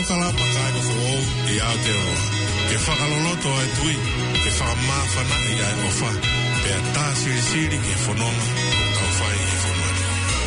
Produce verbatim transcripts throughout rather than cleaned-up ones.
whakala pakai ko o i Aotearoa. Ke whakaloloto ai tui, ke whakamawhana i ai ofa. Pea tā siri siri ke whanonga o tau whai i whanoni.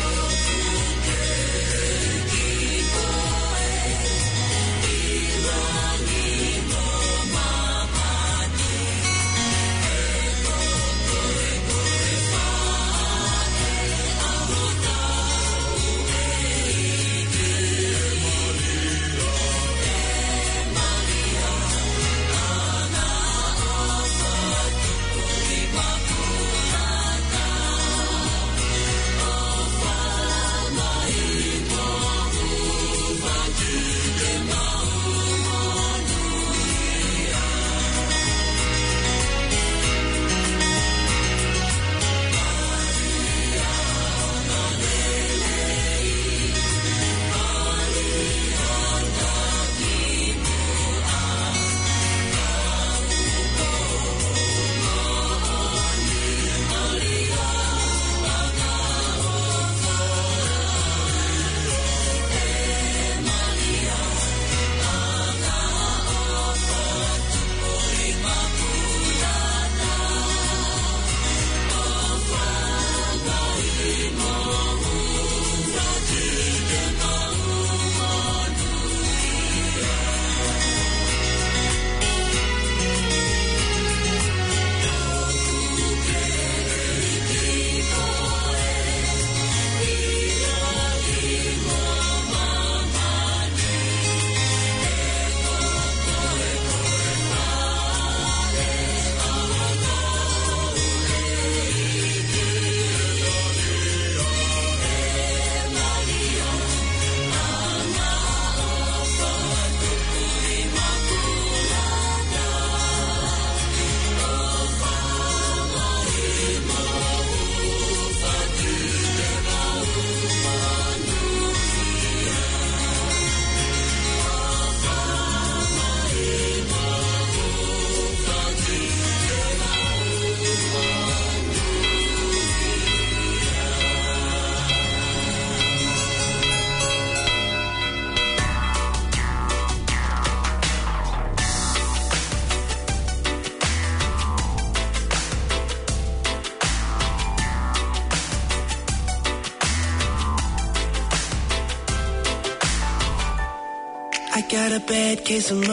Got a bad case of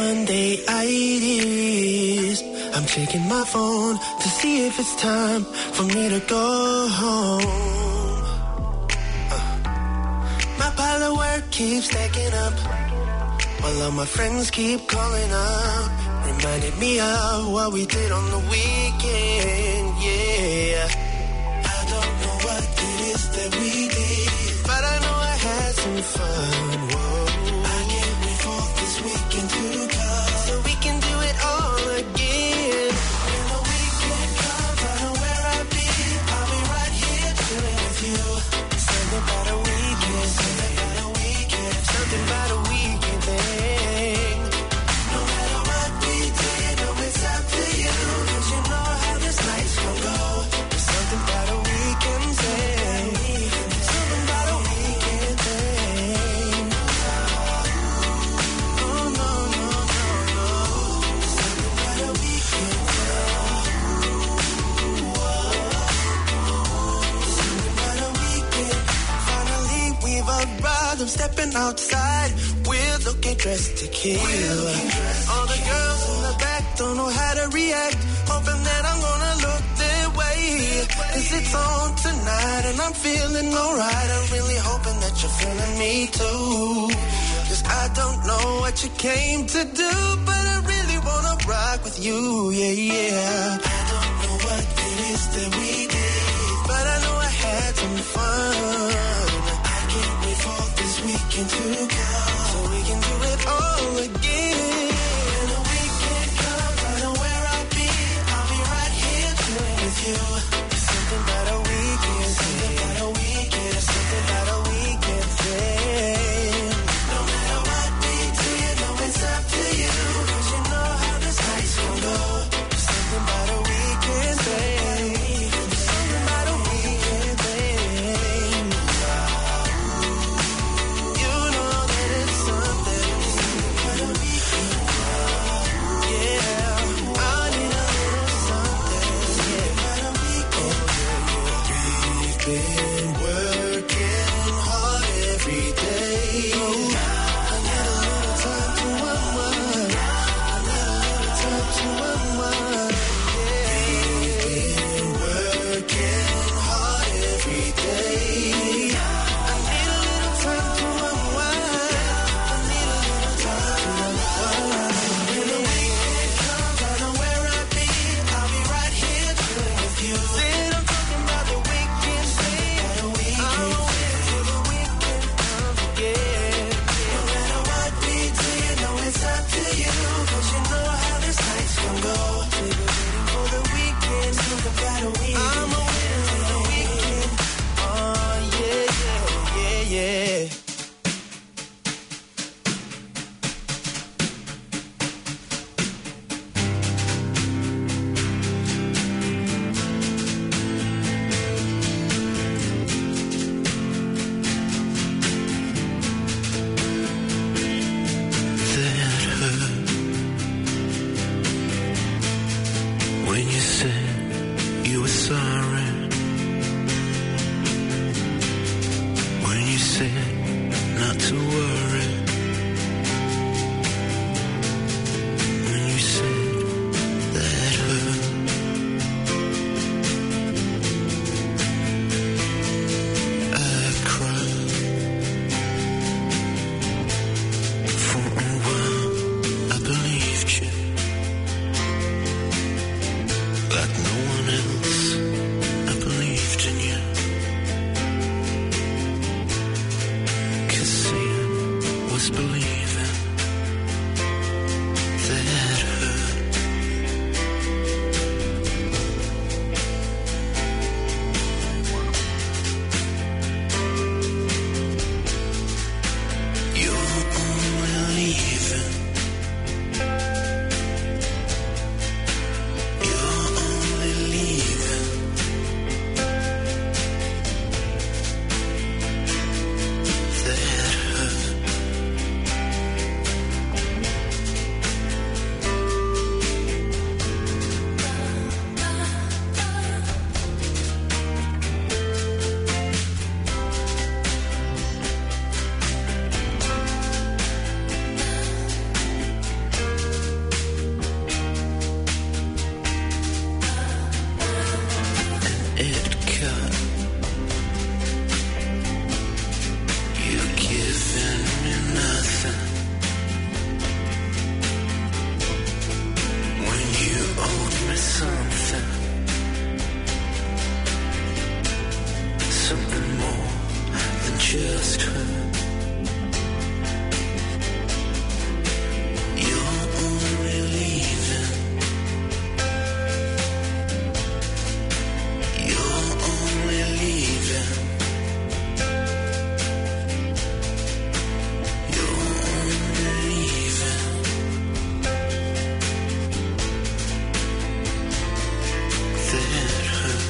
Monday-itis. I'm checking my phone to see if it's time for me to go home. Uh, my pile of work keeps stacking up, while all my friends keep calling up, reminded me of what we did on the weekend, yeah. I don't know what it is that we did, but I know I had some fun, whoa. Weekend to come, so we can do it all again. When the weekend comes, I know where I'll be. I'll be right here chilling with you. Something about a weekend, something about a weekend, something about a weekend thing. No matter what we did, no, it's up to you. 'Cause you know how this night's gonna go. There's something about a weekend thing. Something about a weekend thing. I'm stepping outside, we're looking dressed to kill. Dressed All the to girls kill. In the back don't know how to react, hoping that I'm gonna look their way. Cause it's on tonight and I'm feeling alright. I'm really hoping that you're feeling me too. Cause I don't know what you came to do, but I really wanna rock with you, yeah, yeah. I don't know what it is that we did, but I know I had some fun. Weekend to come, so we can do it all again. When the weekend comes, I know where I'll be. I'll be right here chilling with you. There's something about a weekend, something about a weekend, something about a weekend thing. No matter what we did, no, it's up to you. 'Cause you know how this night's gonna go. There's something about a weekend thing. There's something about a weekend thing. You know that it's something. that hurt.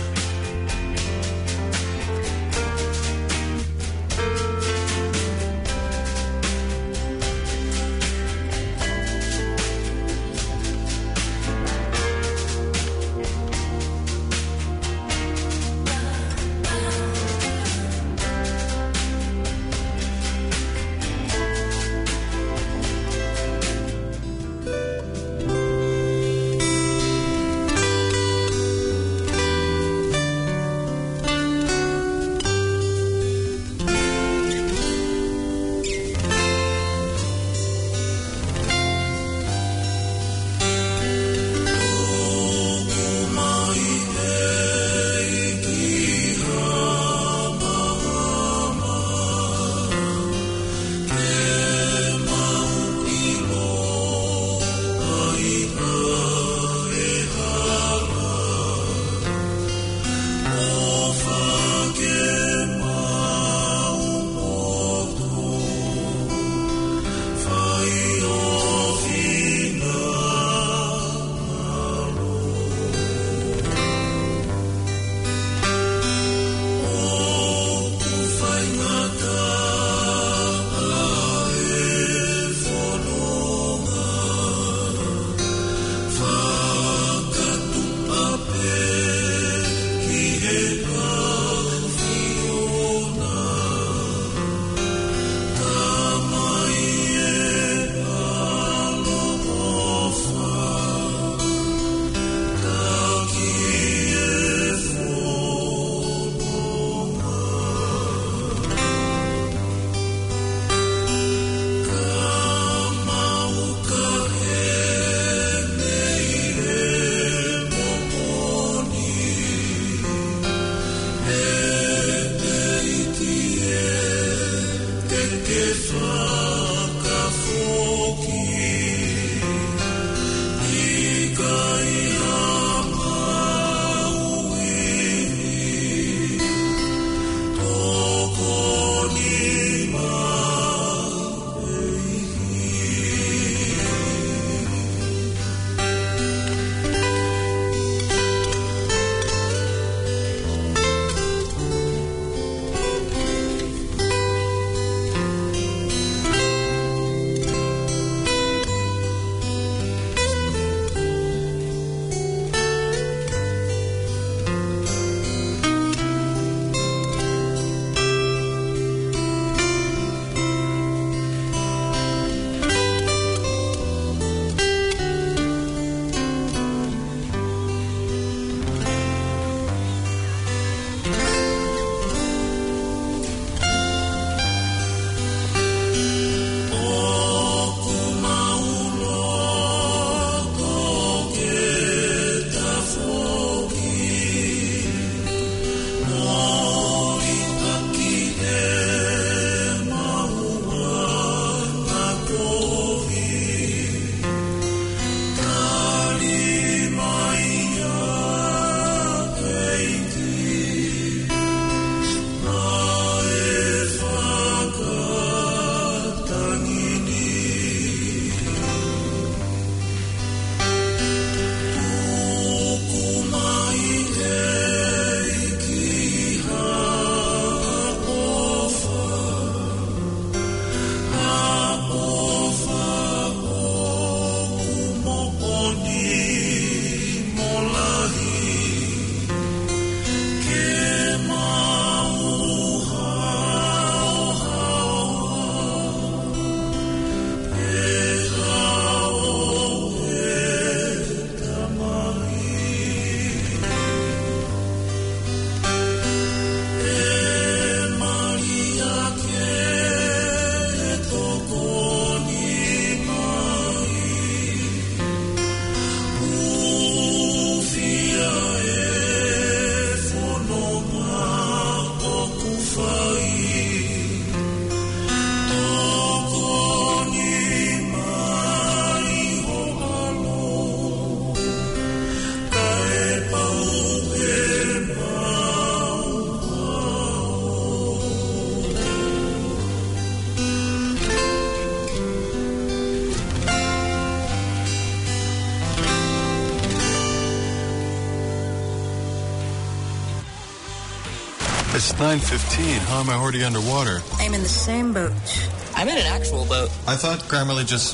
It's nine fifteen. How am I already underwater? I'm in the same boat. I'm in an actual boat. I thought Grammarly just...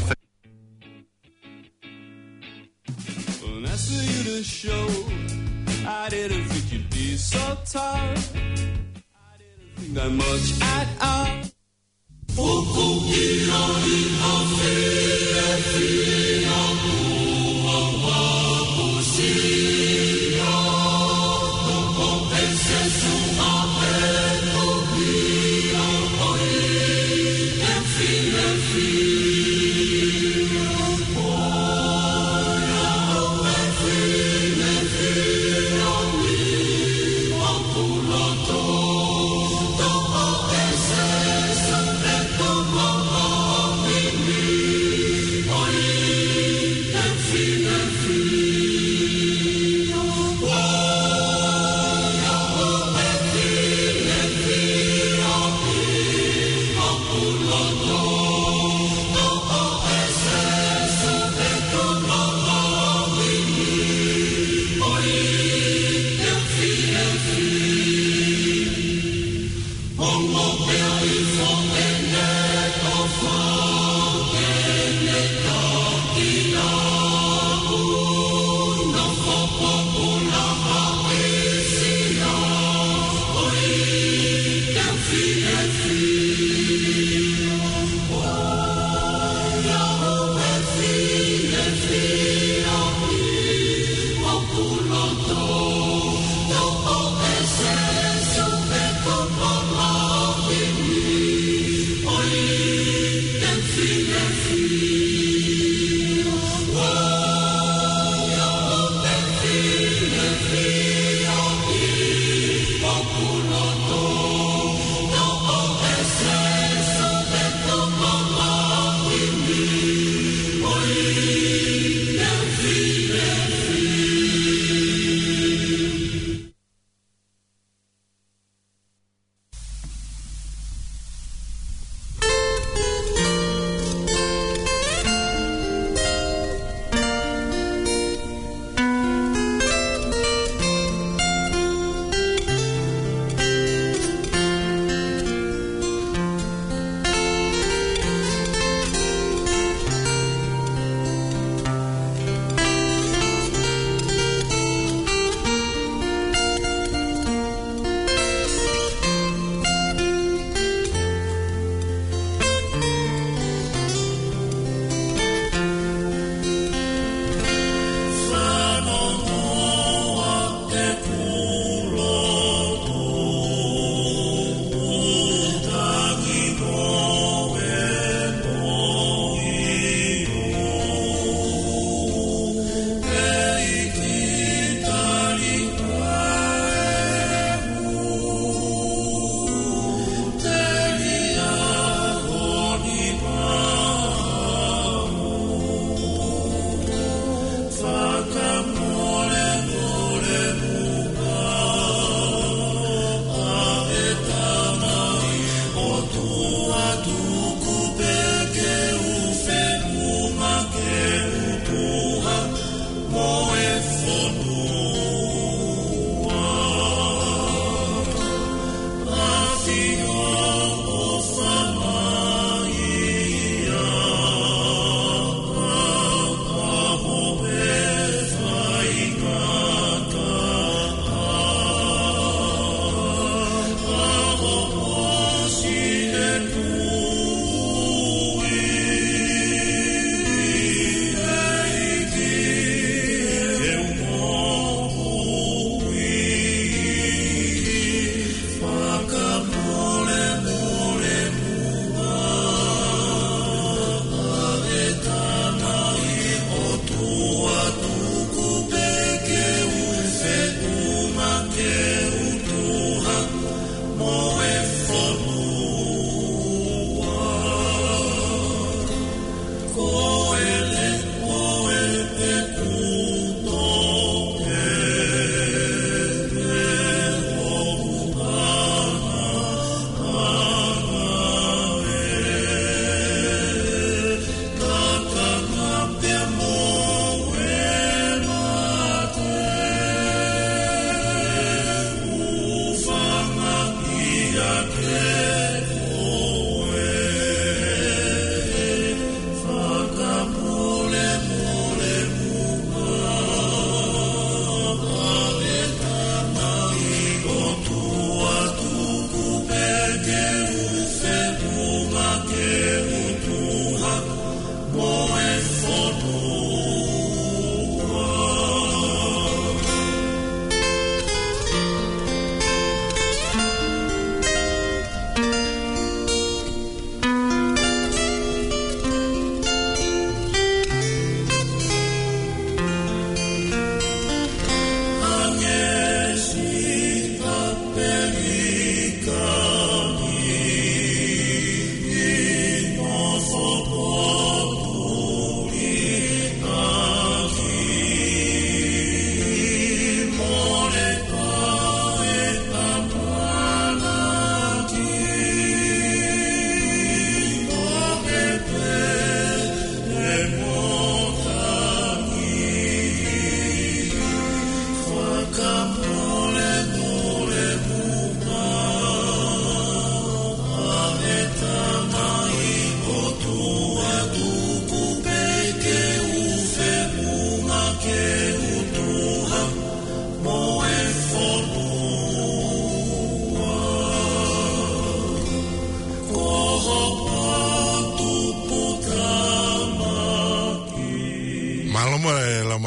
When I see you to show, I didn't think you'd be so tough. I didn't think that much at all. Bye.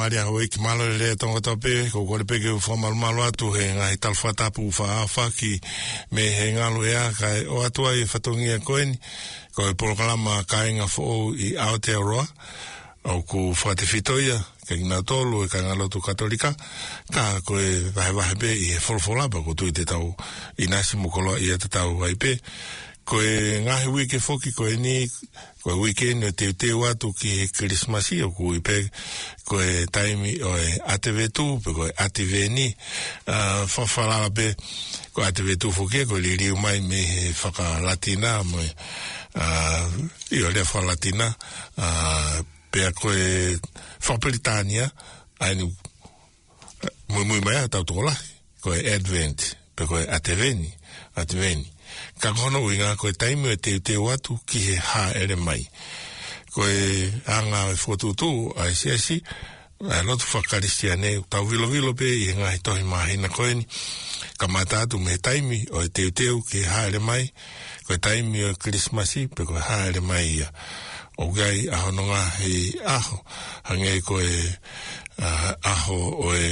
maria hoi ki malo le tonga tope ko ko le peke u formal malo atu he ngai tal fata pu fa fa ki me he ngalo ya kai o atu ai fatongia koeni ko e programa kainga fo i Aotearoa o ku fate fitoia ke na tolu e kanga lotu katolika ka ko e vai vai be i folfola ba ko tu te tau inasi mukolo i te tau ai pe ko e ngahi wiki foki ko e ni ko e weekend te te watu ki Christmasi o ku i pe ko e taimi o e atevetu pe ko e ateveni uh, fofala be ko atevetu foki ko li riu mai me faka latina mo uh, io le fa latina uh, pe ko e Fapelitania ai nu muy muy mai tau tola ko e advent pe ko e ateveni ateveni ka kono winga ko e taimi e te te watu ki he ha ere mai ko e anga e fotutu ai sesi a lotu whakaristiane tau vilo vilo pe i ngā he tohi mahina koeni ka matatu me taimi o e teu teu ki ha ere mai ko e taimi o Christmasi pe ko e ha ere mai ia o gai aho no ngā he aho hangei ko e uh, aho o e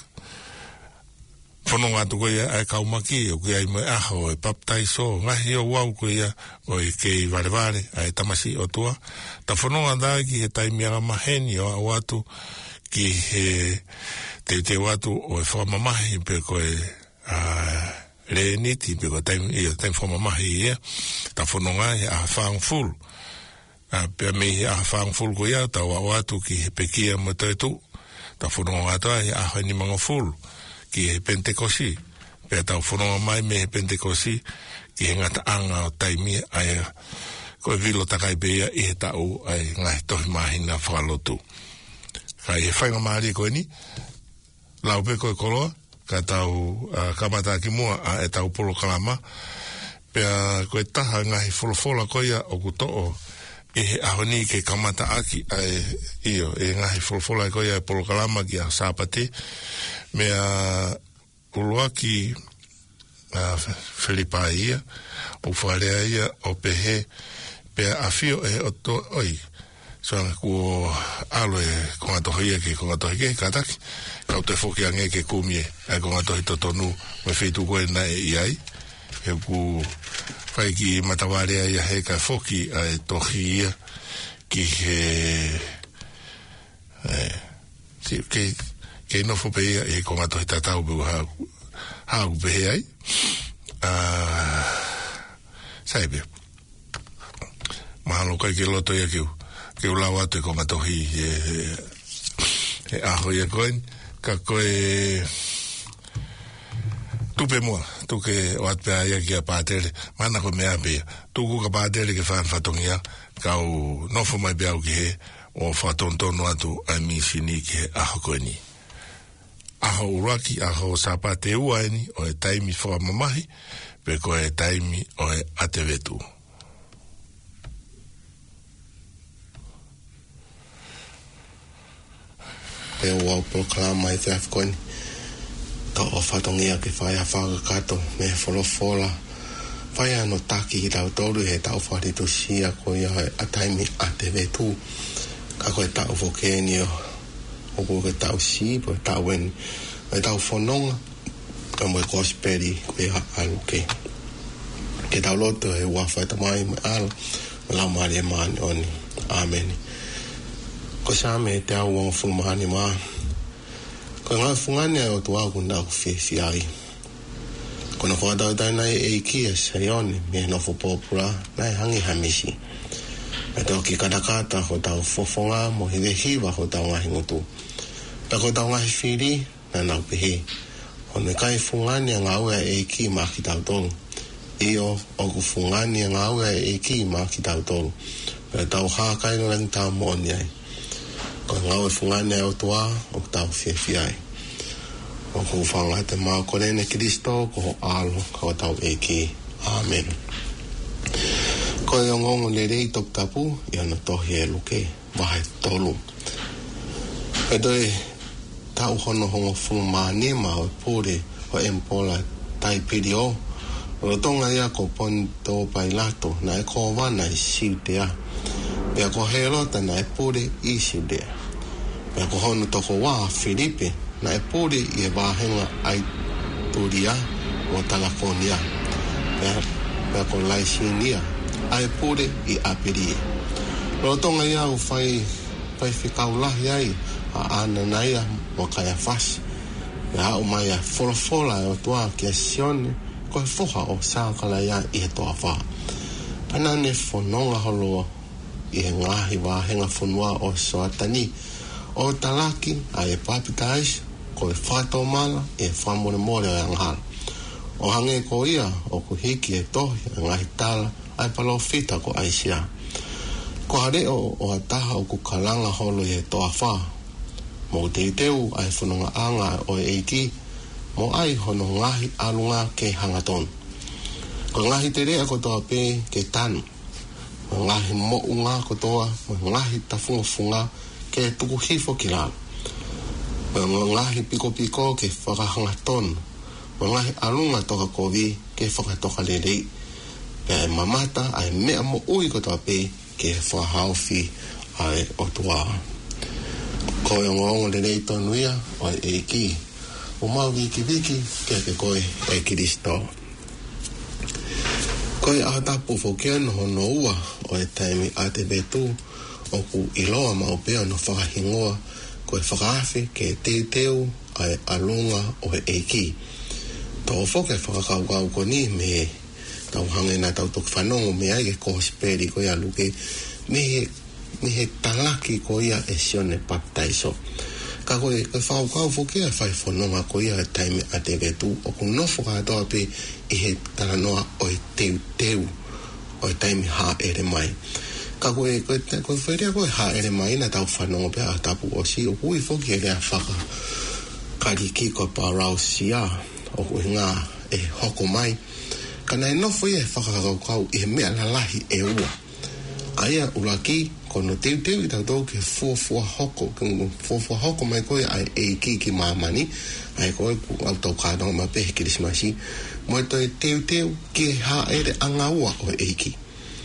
whono ngātu ko ia ai kaumaki o gai mo aho o e baptaiso ngahi o wau ko ia o e kei vare vare ai tamasi o tua ta whono ngātai ki he taimi anga maheni o au atu ki he te te watu o e whamamahi pe ko e uh, le niti pe ko taimi ia taimi whamamahi ia ta whono ngāi a whaang full a pe me a fang ful ko ya ta wa watu ki he pekia mo te tu ta fono ata a ha ni manga ful ki he pentekosi pe ta fono mai me pentekosi ki he ngata anga o taimi ai ko vilo ta kai be i he ta o ai ngai to mahina falotu kai he fai mari ko ni la o pe ko kolo ka ta o kamata ki mo a ta o polo kalama pe ko ta ngai folo folo ko ya o kuto o e ahoni ke kamata aki ai io e ngahi folfola ko ia polo kalama ki a sapate me a uluaki a Filipa ia o farea ia o pehe pe a fio e o to oi so ko alo e ko ato ia ke ko ato ke kataki ka te foki ange ke kumie e ko ato to tonu me feitu ko na e ai e ku fai ki matawarea ia he ka foki ai tohia ki he eh si ke ke no fo pe e ko ato tatau bu ha ha bu pe ai ah sabe mahalo kai ke loto ia ke ke ula watu ko ato hi e e aho ia koin ka koe tupe moa tu ke o atpe aia ki a pātere mana ko mea pia tu ku ka pātere ke whan whatongia ka o nofo mai beau ki he o whatontono atu a misini ki he aho koe ni aho uraki aho sapate ua ni o e taimi wha mamahi pe ko e taimi o e atevetu pe ua proklama i te afkoini ta o whatongia ke whai a whakakato me wholofola whai ano taki ki tau toru he tau wharitu sia ko ia a taimi a te vetu ka koe tau whokeni o o ko ke tau si po tau wen e tau whanonga ka moe kosperi koe ha alu ke ke tau loto e ua whaita mai me alo me lau maari e maani oni ameni ko sa me te au wang fulmahani maa ko nga fungane o tu au na fi fi ai ko no ko da da na e ki e sayone me no fo popula na hangi hamisi e to ki kada kata ho da fo fonga mo he hiva ho da nga hingutu ta ko da nga fili na na pe o me kai fungane nga o e ki ma ki da don io o ku fungane nga o e ki ma ki da don e ta ha kai no lang ta mo ni ai ko nga o fungane o tua o ta fi fi ai o ko fanga te ma ko ne Kristo ko alo ko tau e ki amen ko yo ngongo le rei tok tapu ya no to he luke vai tolu e doi tau hono hongo fumani ma o pure o empola tai pidio o tonga ia ko ponto bailato na e ko wana i siutea pe ko helo ta na e pure i siutea Pea ko honu toko wā Filipe na e pōre i e wāhenga ai Turia o Talakonia. Pea, pea ko Laisinia ai pōre i Aperie. Rotonga ia u whai whai whikaulahi ai a Ananaia mo Kaiafasi. Pea au mai a wholafola e o tua ki a Sione ko e whoha o sākala ia i he toa wha. Pana ne whanonga holoa i he ngahi wāhenga whanua o Soatani o Talaki a e Papitais ko e whato mala e whamore more o Anghala. O hange ko ia o ku hiki e tohi a ngahi tala ai palo fita ko Aisia. Ko hareo o ataha o ku kalanga holo i he toa wha. Mo te teu ai whanonga anga o e eiki mo ai hono ngahi alunga ke hangaton. Ko ngahi te rea ko toa pe ke tanu. Mo ngahi mo unga ko toa, mo ngahi tafunga funga ke tuku hifo ki rao. Mo ngahi piko piko ke whakahangaton. Mo ngahi alunga toka kovi ke whakatoka lerei. Pea e mamata ai mea mo ui ko toa pe ke whahauwhi ai o tua. Ko e ngongo lerei tonuia o e ki. O mau wiki wiki ke ke koe e Kiristo. Koe a tapu whokiano hono ua o e taimi a te betu o ku iloa mau pea no whakahingoa koe whakaafi ke te teu ai alunga o e eiki. Tō whoke whakakaukau ko ni me tau hange na tau tuk whanongo me ai ke kohosperi koe aluke me he, me he talaki ko ia e Sione Baptaiso. Ka koe koe whaukau whoke a whai whanonga ko ia e taimi a te betu o ku nofo katoa pe i he talanoa o e teu teu o e taimi ha ere mai. Ka koe koe koe whairea koe ha ere mai na tau whanongo pe a tapu o si o kui whoki e rea whaka kariki ko parau sia o kui ngā e hoko mai. Kana e nofo i e whakakaukau i he mea lalahi e ua. Aia uraki kono teu teu i tau tau ke fuafua hoko, ke fuafua hoko mai koe ai e ki ki mamani, ai koe ku au tau kānau ma pehe kirismasi, mo e toi teu teu ki ha ere anga ua o e ki.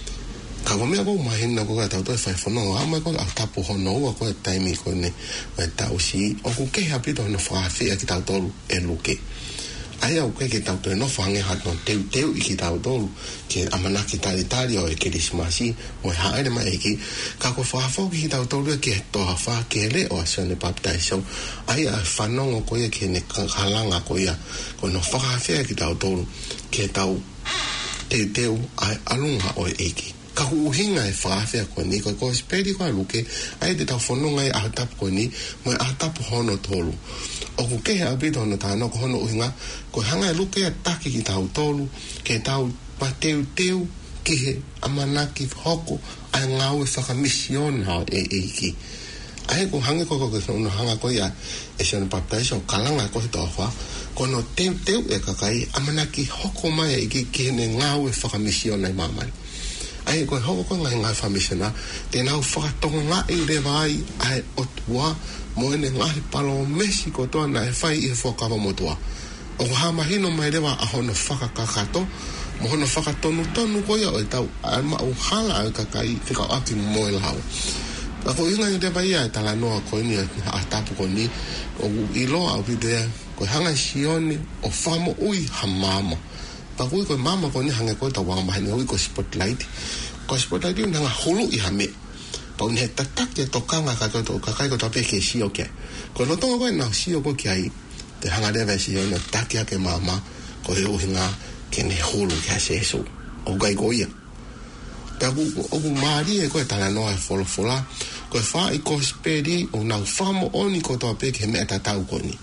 Ka wamea kou mahina koe tau toi whai whanonga, a mai koe au tapu hono ua koe taimi koe ne mai tau si, o ku keha pito no whakawhia ki tau tolu e luke. Ai au koe ke tau toi no whange hato teu teu i ki tau tolu, ke amanaki tari tari o e kirismasi, mo e haere mai e ki, ka koe whakawhauki ki tau tolu e ke toha wha ke le o a Sione Baptaiso, ai a whanongo koe ke ne kalanga koe a, koe no whakawhia ki tau tolu, ke tau teu teu ai alunga o e ki. Ka huhinga e whaafea koe ni, koe koe speri koe luke, ai te tau whanonga e ahatapu koe ni, mo e ahatapu hono tolu. O ku kehe apito hono tāna ko hono uhinga, koe hanga e luke e taki ki tau tolu, ke tau pateu teu, ki he amanaki hoko, ai ngau e whakamisiona hao e eiki. Ai ko hange koe koe koe hanga koe a e Sione Baptaiso, kalanga koe toa wha, kono teu teu e kakai, amanaki hoko mai e iki ki hene ngau e whakamisiona i mamani. Ai koe hoko koe ngai ngai whamisiona, te nau whakatonga ngā i rewa ai ai otua, mo ene ngahi palo mesi ko toa na e whai i he whakawa motua. O ko hama hino mai rewa a hono whakakakato, mo hono whakatonu tonu koia o e tau a ma u hala au kakai whika aki moe lau. A ko inga i rewa ia e tala noa koe ni a tapu ko ni, o i loa au pidea, koe hanga Sione o whamo ui ha mama. Pa koe koe mama koe ni hange koe tau wanga mahine ui ko spotlight. Ko spotlight iun hanga hulu i ha me. Pau ni he tataki e tokanga kakai to kakai ko tape ke sio ke. Ko no tonga koe nau sio ko ki ai. Te hanga rewa sio na taki ake mama ko he uhinga ke ne hulu ki ha seso. O gai ko ia. Pea ku oku maari e koe tala noa e folo fola. Koe wha i ko speri o nau whamo oni ko toa pe ke mea tatau ko ni.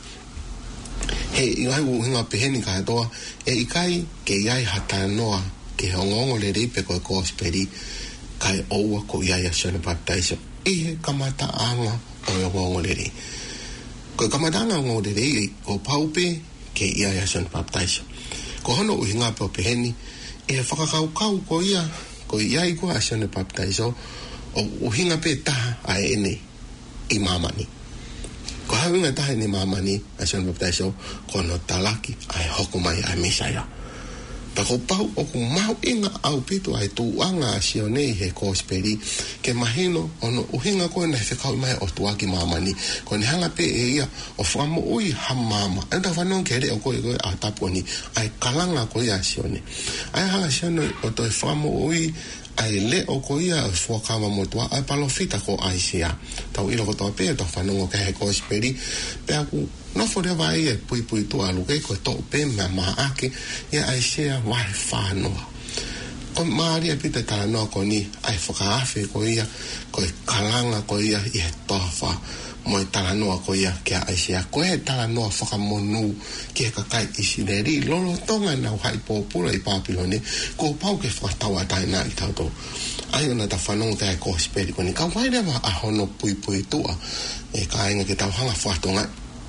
He iai uhinga peheni ka toa e ikai ke iai hata noa ke hongongo le ripe koe ko speri kai oua ko iai a Sione Baptaiso. Ihe kamata anga o e hongongo le ri. Ko kamata anga o le ri ko paupe ke iai a Sione Baptaiso. Ko hono uhinga pe peheni e whakakaukau ko ia ko iai ko a Sione Baptaiso o uhinga pe taha a ene i mamani. Ko hawinga taha ni mamani a Sione Baptaiso ko no talaki ai hoko mai ai Mesaya. pa ko pau o ku mau inga au pitu ai tu anga sio nei he ko speri ke mahino ono uhinga ko na fe ka mai o tuaki mamani ko ni hanga pe e ia o famo ui hamama anda fanon kere o ko ko a taponi ai kalanga ko ia sio nei ai hanga sio no o to famo ui ai le o ko ia fo kama motua ai palofita ko ai sia tau ilo ko to pe to fanon ko he ko speri pe aku no fore vai e pui pui tu alu ke ko to pe ma ma ake ia ai sia vai fano ko maria pita tala no ko ni ai foka afe ko ia ko kalanga ko ia i tofa mo tala no ko ia ke ai sia ko e tala no foka monu ke ka kai isideri lolo tonga na hai popula i papilone ko pau ke foka tawa tai na i tauto ai na ta fanon ka ko speri ko ni ka vai na a hono pui pui tu e ka inga ke tau hanga foatonga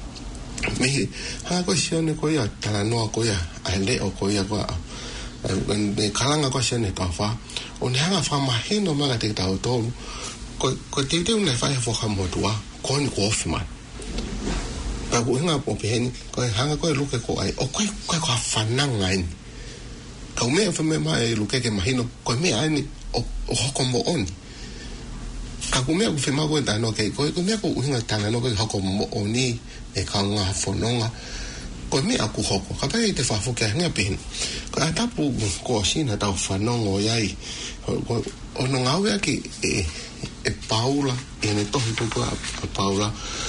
me ha ko sione ko ia tala no ko ia ai le o ko ia ko ne kalanga ko sione ta fa o ne hanga fa mahino maga te tau to ko ko te te una fa fo ha motua ko ni ko fima pa ko nga po pe ni ko hanga ko lu ke ko ai o ko ko ko fa nanga ni ka me fa me mai lu ke ke mahino ko me ai ni o o ko mo on ka ko me ko fe ma ko ta no ke ko ko me ko nga ta no ko ko mo oni e ka nga fononga ko me aku hoko ka pa te fa fo ke nga pe ko ata pu ko sina ta fanongo yai ko ono ngau ki e e Paula e ne to to ko Paula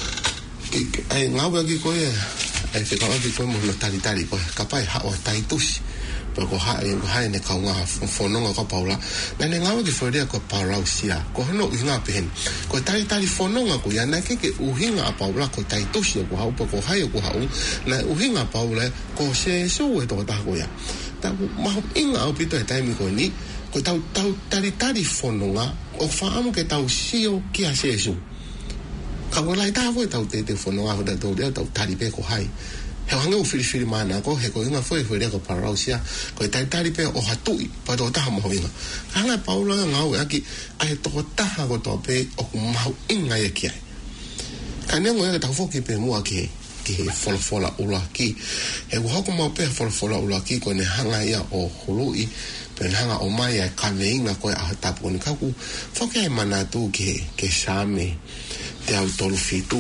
ki ai ngau ki ko e ai se ka ki ko mo no tali tali ko ka pa ha o tai tus ko ha e ko ha ne ka nga fononga ko Paula na ne ngau ki fo dia ko Paula sia ko no nga pe ko tali tali fononga ko ya na ke ke uhinga Paula ko tai tus ko ha ko ha ko ha na uhinga Paula ko se so e to ta ko ya ta ma inga o pito e tai mi ko ni ko tau tau tari tari fononga o faamu ke tau sio ki a sesu ka wala ta vo tau te te fononga ho da tau dia tau tari pe ko hai he hanga o fili fili mana ko he ko inga foi foi ko parausia ko tari tari pe o hatui pa do ta mo inga hanga Paula nga o aki ai to ta ko to pe o mau inga ye ki ka ne mo e tau fo ki pe mo aki ki fola fola ula ki he ko ko mo pe fola fola ula ki ko ne hanga ia o holui pen hanga o mai e kaneinga koe a tapu ni kaku whake e mana tu ke, ke same te au tolu fitu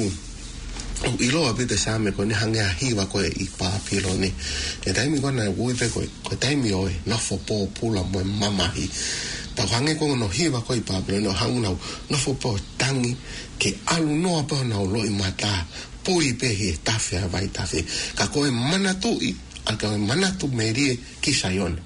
o iloa pite same koe ni hange a hiwa koe i pāpilo ni e taimi koe na uipe koe koe taimi oe nofo pō pula moe mamahi tau hange koe no hiwa koe i pāpilo ni o hangu nau nofo pō tangi ke alu noa pō nau loi mata pui pehi e tafe a vai tafe ka koe manatu i a koe manatu merie ki sayone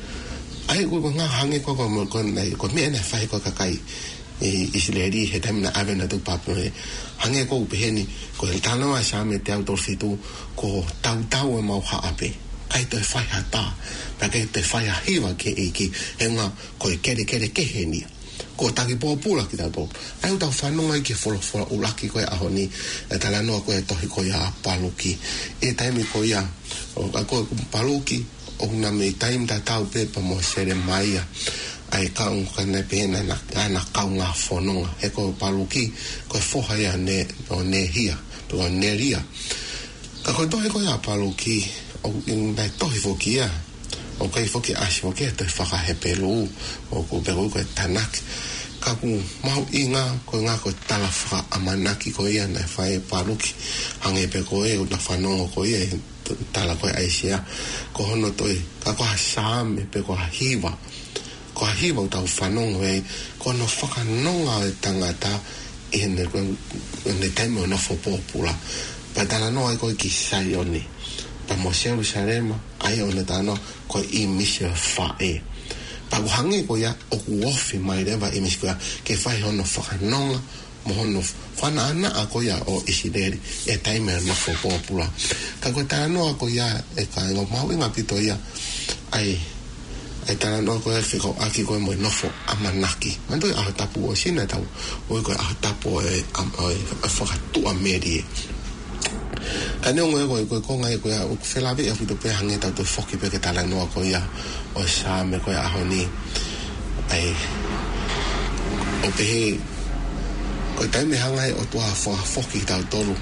ai ko nga hange ko ko ko nei ko me na fai ko kakai e isleri he tamina avena do papo hange ko beheni ko el tano a chame te auto fitu ko tau tau e mau ha ape ai te fai hata pa ke te fai a hiwa ke eki henga ko kere kere ke heni ko taki po pula ki tato ai uta whanonga i ke folo folo ulaki koe aho ni e talanoa koe tohi ko ia paluki e taimi ko ia o ko paluki o na me time da tau pe pa mo sere maia ai ka un kana pe na na na ka un fononga e ko paluki ko foha ya ne o ne hia to ne ria ka ko to e ko ya paluki o in da to i fokia o kai foki ashi fokia to fa he pelu o ko pe ko tanak ka ku mau inga ko nga ko tala fa amanaki ko ia na fa e paluki hange pe ko e na fanongo ko ia tala koe aisia ko hono toi ka ko hasame pe ko hiva ko hiva tau whanongo e ko no whakanonga e tangata e ne ne taimo no fo popula pa tala no ai ko ki sai oni pa mo se Jerusalema ai ona tano ko i mise fa e pa ko hange ko ya o wofi mai reva i mise ke fai hono whakanonga mo hono fana ana ako ya o isideri e taime no fo popula ka ko tano ako ya e ka ngo mau nga pito ya ai ai tano ko e fiko aki ko mo no fo amanaki mando a tapu o sina tau o ko a tapu e a fo tu a meri ka ne ngo ko ko ko ngai ko ya o fela be e fito pe hange ta to foki pe ke tala no ako ya o sa me ko ya honi ai o pe o tai me hanga o tua fo foki tau tolu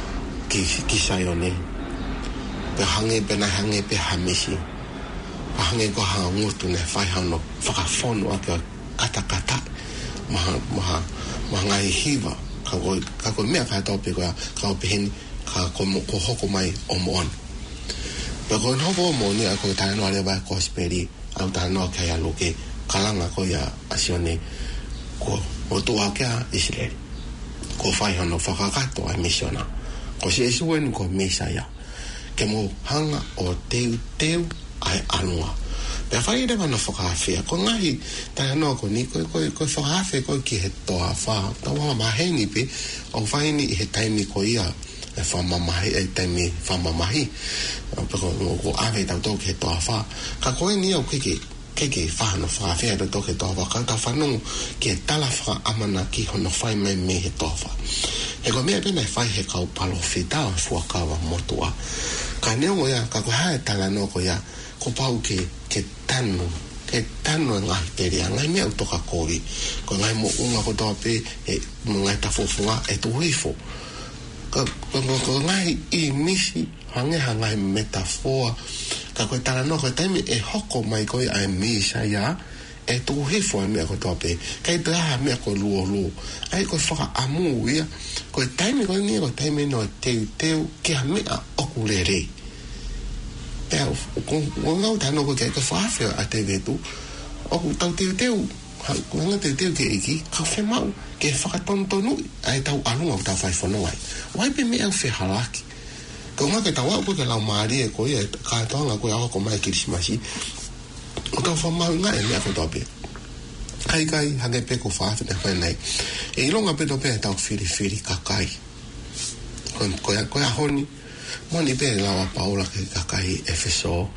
ki ki sayone pe hange pe na hange pe hamisi hange ko ha ngutu ne fai hano whakafono ake kata kata maha maha maha ngai hiva kako kako mea ka tope ko ka opeheni ka ko ko hoko mai o mon pa ko no ko mo ni ako ta no ale ba ko speri au ta no ka ya loke kalanga ko ya asione ko o to aka Israel ko fai hano whakakato a misiona ko se suen ko mesaya ke mo hanga o teu teu ai anua pe fai de no whakawhia ko ngahi ta no ko ni ko ko ko whakawhia ko ki he toa wha ta wa maheni pe o fai ni he taimi ko ia e whamamahi e taimi whamamahi pe ko ko ave tau tau ki he toa wha ka koe ni au kiki kiki whahano whakawhia tau tau ki he toa wha ka ta whanongu ki he tala wha amana ki hono whai mai me he toa wha he ko mea pena e whai he kau palo whita fuakawa motua ka neongo ia ka ko hae tala no ko ia ko pau ke ke tanu ke tanu ngai peria ngai me utoka kovi ko ngai mo unga ko tope e mo ngai ta fofunga e to wifo ko ko ko ngai i misi hange hangai metafoa ka ko tala no ko taimi e hoko mai ko ai misa ya e to wifo me ko tope kai ta me ko luo luo ai ko fa amu ia ko taimi ko ni ko taimi no te te ke me a okulere Pea, ko ngau tano ko ke ka whawhia a te vetu. O tau teu teu, nganga teu teu ke iki, ka whemau, ke whakatontonu, ai tau alunga o tau whai whanawai. Wai pe me au whehalaki. Ko ngā ke tau au ko ke lau maari e ko ia, ka toanga ko ia ko mai kirisimasi. O tau whamau ngā e mea ko tau pe. Kai kai, hage pe ko whawhia ne whanai. E ilonga pe to pe tau whiri whiri kakai. Ko ia, ko ia honi, moni pe lawa paula ke kakai efeso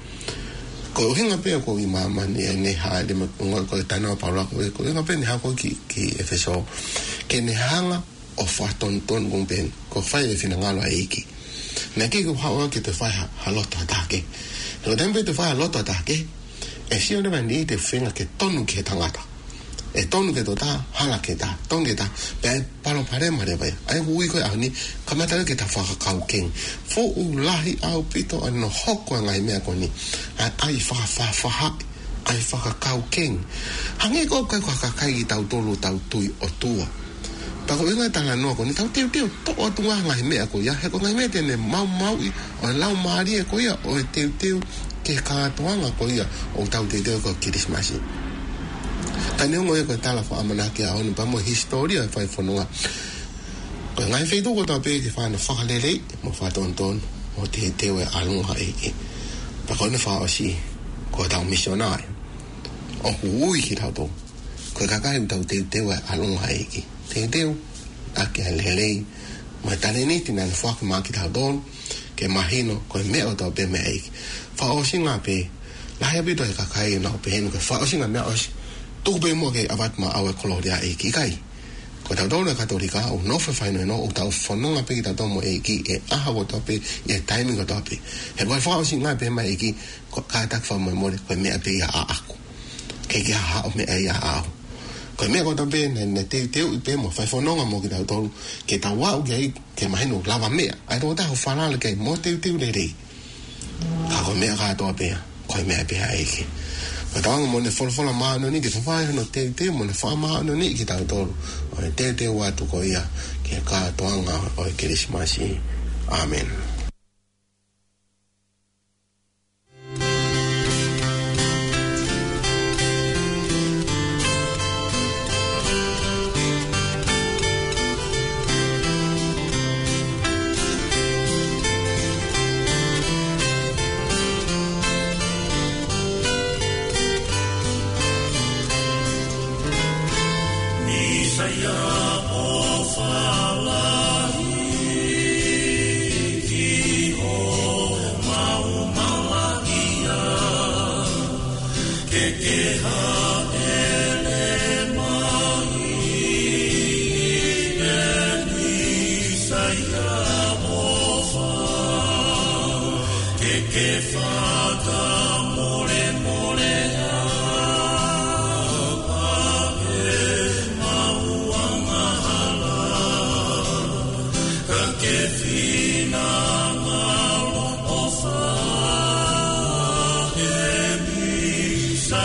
ko hinga pe ko i mama ni ne ha de mo ko tana paula ko hinga pe ni ha ko ki ki efeso ke ne hanga o faton ton gon ben ko fai e fina ngalo aiki na ki ko ha ke te fai ha lota take no tempe te fai lota take e si ona mani te finga ke tonu ke tangata e tonu ke tota hala ke ta tonge ta pe palo pare mare vai ai hui ko ani kamata ke ta fa ka ken fo u lahi au pito ano hoko ngai me ko ni ai fa fa fa ai fa ka ken hange ko ka ka kai tau tolu tau tui o tua pa ko venga tala no ko ni tau teu teu to o tua ngai me ko ya he ko ngai me te ne mau mau o lau mari ko ya o teu teu ke ka toanga ko ya o tau te teu ko kirismasi Tane mo e ko tala fa amana ke a onu pa mo historia fa fonua. Ko ngai fe do ko ta pe ke fa na fa lele mo fa ton ton mo te te we alunga e e. Pa ko ne fa o si ko ta missionary. O hui ki ta do. Ko ka ka ta te te we alunga e e. Te te a ke lele mo tale ni tina fa ka ma ki ta do ke mahino ko me o ta pe me e. Fa o si nga pe la ya bi do ka kai na pe no ka fa o si nga me o si tu be mo ke avat ma awe koloria e ki kai ko ta dona katolika o no fa faino no o ta fono nga pe ta tomo e ki e aha go tope e timing go tope e vai fa o singa pe ma e ki ko ka ta fa mo mo ko me pe ya a ako ke ki ha o me e ya a ko me go tope ne ne te te pe mo fa fono nga mo ki ta to ke ta wa o ke ke ma no lava me ai do ta fa na le ke mo te te le re ka ko me ga tope ko me pe a e ki Patang mo ne fol fol ma no ni ke fa no te te mo ne fa ma no ni ki ta to o te te wa tu ko ia ke ka toanga o Krismasi. Amen. Fina,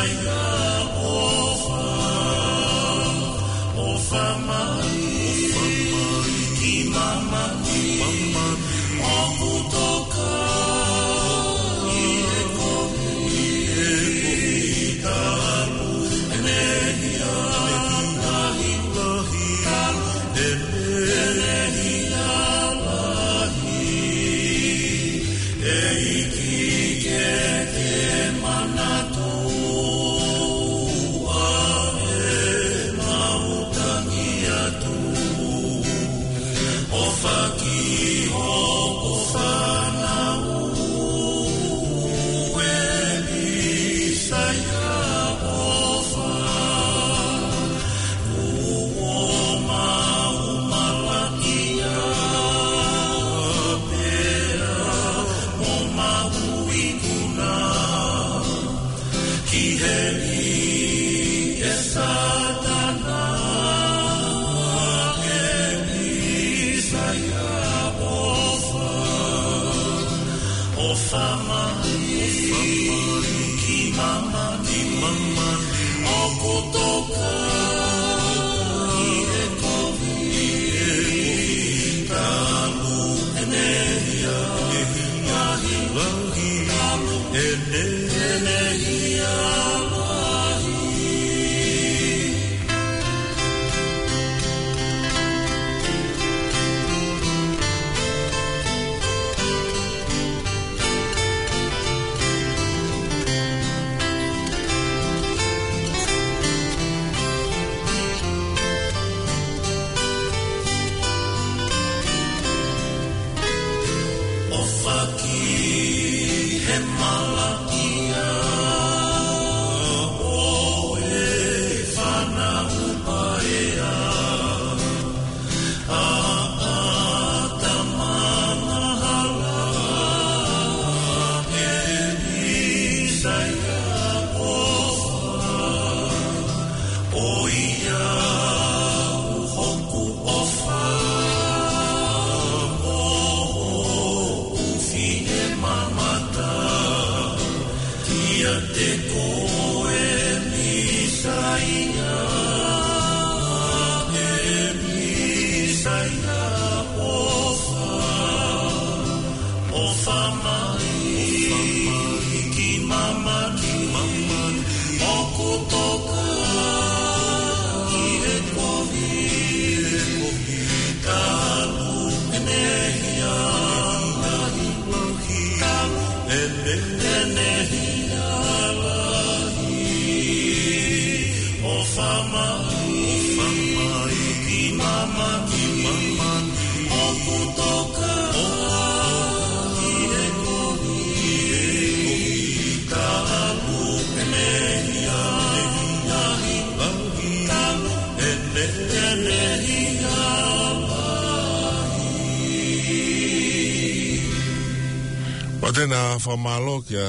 Tēnā whamalo kia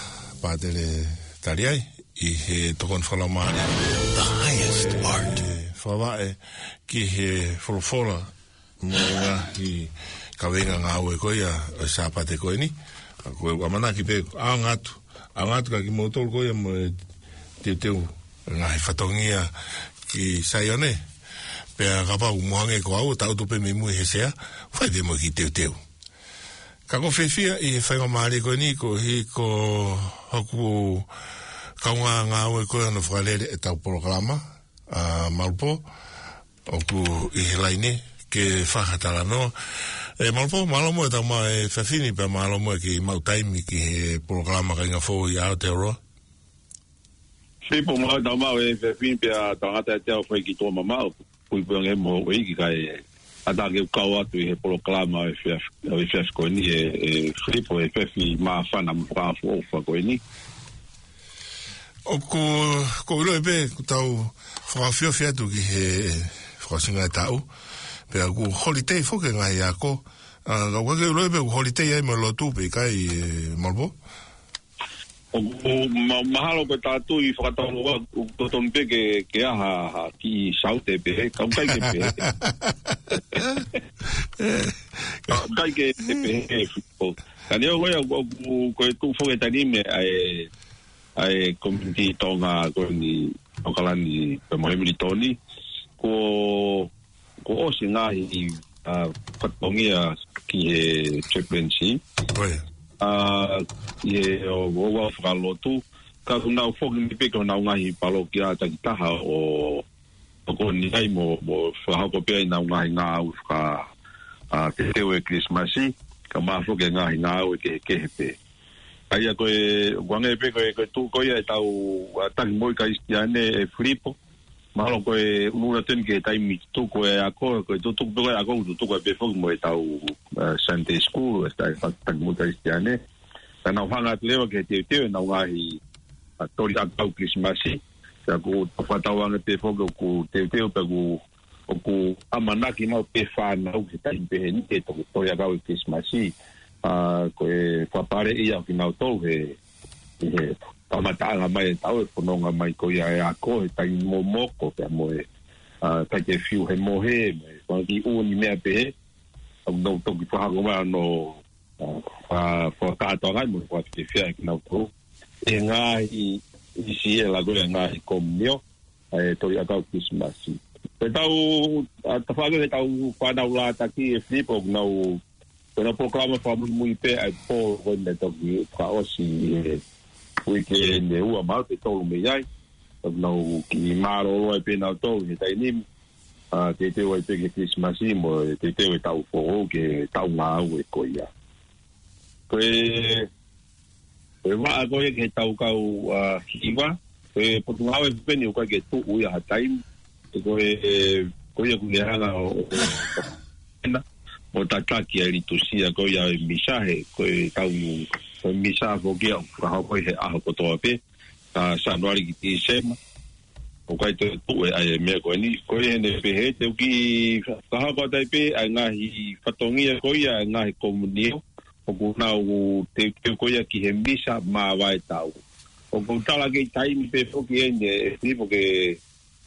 pātere tariai I he tokon whalamāne. The highest art. Whawae ki he wholawhola mōnga I kawenga ngā ue koia o sāpate koe ni. Koe wamana ki pe a ngātu. A ngātu ka ki mōtoro koia mo teo teo ngā he whatongia ki saione. Pea kapau mohange ko au tau tope me mui he sea. Whai te mo ki teo teo. Ka ko whewhia I whainga maari koe ni ko hi ko hoku kaunga ngā ue koe ana whakalere e tau porokalama a Maupo oku I he laine ke whakatara no e Maupo malomo e tau ma e whawhini pe malomo e ki mautaimi ki he porokalama ka inga fō I Aotearoa Sipo mau tau mau e whawhini pe a tangata e teo whai ki tō mamau kui pēnge mo wei ki kai ata ke kau atu I he porokalama e whias koe ni e Filipo e whewhi maa whana mga whawha koe ni. O ko ko ilo e pe tau whakawhio whiatu ki he whakasinga e tau pe a ku holiday whoke ngai ako ka wake ilo e pe ku holiday ai mo lotu pe kai Malbo O mahalo ko tātu I whakatau wa toton pe ke ke aha ki saute pe kau kai ke pe kau kai ke pe Filipo kani o koe ko tu whoke tani me ai ai community tonga ko ni okalani pe mohemi toni ko ko o singa i a patongia ki e championship a ye o wa falotu ka una fogi ni pe ko na nga hi palokia ta taha o ko ni ai mo mo fa ko pe na nga nga ka a te te o Christmasi ka ma fogi nga nga o ke ke pe ai ko e wange pe ko ko tu ko ia tau ta mo ka istiane e flipo malo ko e una ten ke tai mi tu ko e ako ko tu tu ko e ako tu tu ko pe fogi mo e tau Sunday school sta ta mo ka istiane ta na hanga leo ke te te na nga hi a tori a tau Christmasi sa ko fatawanga te fogo ko te te o ko o ko amanaki mau pe fa na o ke tai pe ni te to tori a tau Christmasi a ko e fa pare ia ki na to he he tamata nga mai tau ko no nga mai ko ia a ko tai mo mo ko pe mo e a ta ke fiu he mo he ko ki u ni me pe o no to ki fa go ma no fa fa ka to nga mo ko te fia ki na to e nga i i si e la goia nga i komnio e tori a tau Christmasi pe tau a ta whaga e tau whanau la taki e flipo nau pena programa fa mui pe ai po wende toki ka osi e wiki ne ua mau te tolu me iai nau ki maro e pe nau tau he tai nim a te te wai pe ke Christmasi mo te te wai tau fo ke tau ngā au e koia koe e wa ko e ke tau kau hiwa e potungau e peni o ka ke tu u ya time e ko e ko e ku hanga o na o tataki ali tu sia ko ya misahe ko e tau ko misa ko ke ka ko e a ko to pe ta sa no ali ki sema o ka te tu e ai me ko ni ko e ne pe he te ki ka ko tai pe ai nga hi fatongia ko ya nga hi komunio o kuna o te te ko ia ki he misa ma vai tau o ko tala ke tai mi pe fo ki ene tipo que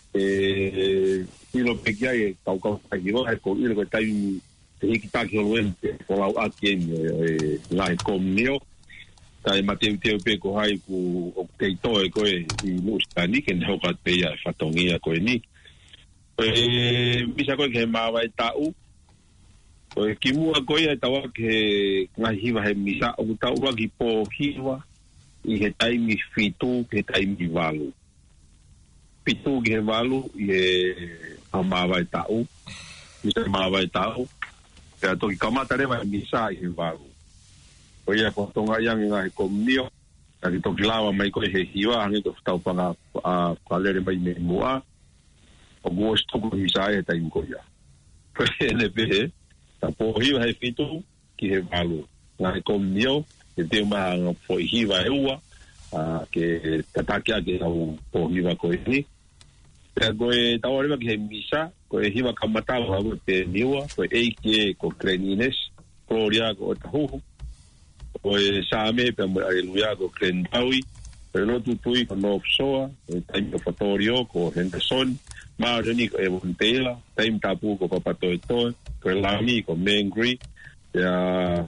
eh ilo pe ki ai tau ka ka iro ai ko ilo ko tai te ki ta ki o lente ko au ati e lai komnio tai mate te pe ko hai ku o te to e ko e no stani ke no ka te ia fatongia ko ni e misa ko ke ma vai tau o ki mua koia e tawa ke ngā hiwa he misa o taua ki po hiwa i he taimi fitu ke taimi walu. Fitu ki he walu i he a mawai tau, misa mawai tau, ke ato ki kamata rewa he misa i he walu. O ia ko tonga iangi ngā he komnio, ka ki toki lawa mai koe he hiwa, hangi ko tau panga a kalere mai me mua, o gos tuku misa e taimi koia. Koe ene pehe, ta po hiwa he fitu ki he walu nga he komnio ke te maha nga po hiwa e ua ke tataki a ke au po hiwa ko e ni pea koe tawarima ki he misa ko e hiwa kamatawa ko te niwa ko e eiki e ko Krenines Gloria ko o tahuhu ko e Same pea mo Aleluia ko Krendaui ko e lotu tui ko North Soa ko e taimi ko Fatorio ko Henderson Maureni ko e Montela taimi tapu ko Papatoetoe ko Lami ko Mengri ya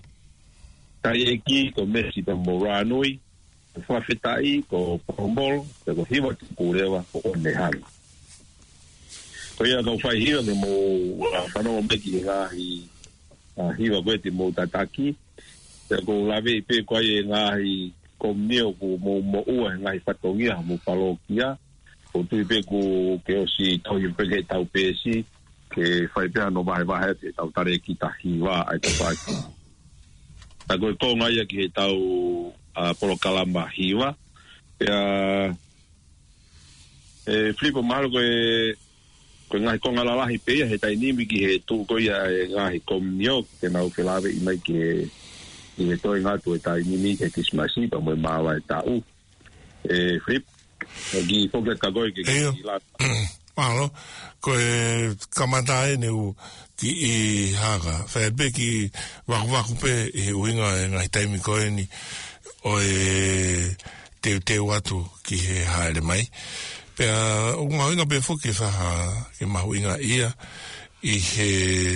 Taieki ko Messi ko Moranui ko Fafetai ko Pomol ko hiwa ko rewa ko Nehang ko ia ko fai hiwa ke mo whanau meki ngā hi hiwa koe te mo tataki ko lawe pe koe e ngā hi ko mneo ko mo mo ua ngā hi whatongia mo palokia ko tui pe ko ke osi tohi peke tau pesi ke fai pea no vahe vahe te tau tare ki tahi wā ai te whai. Ta koe tō ngai ki he tau uh, polo kalamba hiwa. Pea e flipo maro koe koe ngahi konga lalahi pea he tai nimi ki he tū koe ia e ngahi komnio ke nau ke lawe i mai ki he i he toi ngatu e tai nimi ke Christmasi pa moe mawa e tau. E flip ki foket ka koe ke ki lata. Malo, ko e kamata e ne u ki i haka. Whae pe ki waku waku pe e uinga e ngai taimi koe ni o e teu teu atu ki he haere mai. Pea o ngā pe fuki whaha ke mahu inga ia i he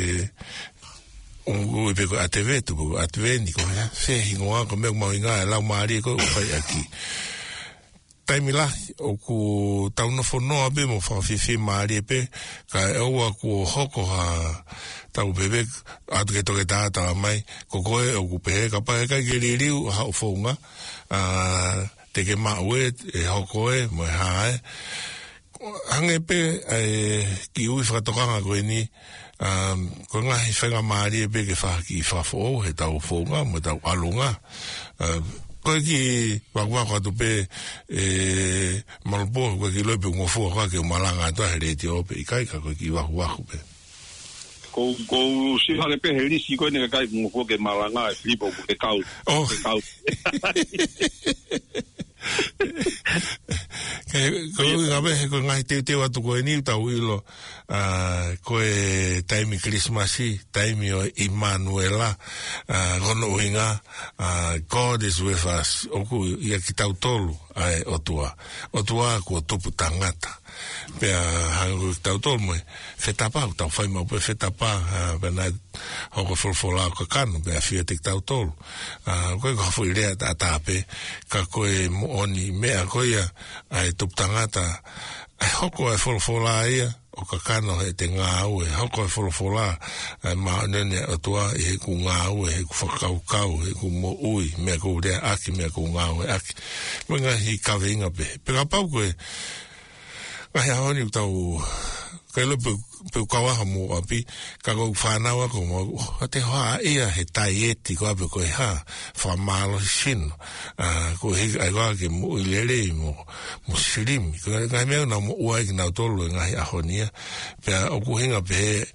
o e pe ko ateve tu ko ateve ni ko ya se hingoa ko me mahu inga e lau maari ko upai aki. taimila o ku tauna fonoa be mo whawhiwhi maari e pe ka e oa ku hoko ha tau bebe atu ke toke tātara mai ko koe o ku pehe ka pae kai ke ririu ha o whaunga te ke maue e hoko e mo e hae hange pe ki ui whakatokanga koe ni ko ngahi whenga maari e pe ke whaki i whafo he tau whaunga mo tau alunga koe ki wakwako atu pe malpo koe ki loipe ngofua kwa ke umalanga atu he reti ope i kai ka koe ki wakwako pe ko ko si hale pe heli si ko ne kai mo ko ke malanga e flipo ke kau oh ke kau ke ko ngabe ko ngai te te watu ko ni ta uilo a ko e taimi Christmasi taimi o Emmanuela a gono winga a God is with us o ku ia ki tau tolu ai otua otua ko topu tangata pe hango tau tolu mo fetapa tau fai mo pe fetapa bena hoko folfola ko kanu pe afia te tau tolu a ko ko foi le ta ta pe ka ko e oni me a ko ia ai topu tangata ai hoko e folfola ia o ka kano he te ngā ue, hoko e wholofola, ma nene atua i he ku ngā ue, he ku whakaukau, he ku mo ui, mea ku rea aki, mea ku ngā ue aki. Mga hi kawe inga pe. Peka pau koe, ngahi ahoni utau, kai lo peu kawaha mo api, ka kou whānawa ko mo, o te hoa ia he tai eti ko api koe ha, whamalo sino, ko he ai koa ke mo ilere mo, mo sirimi, ko ngai mea na mo uai ki nau tolu e ngahi ahonia, pea oku hinga pe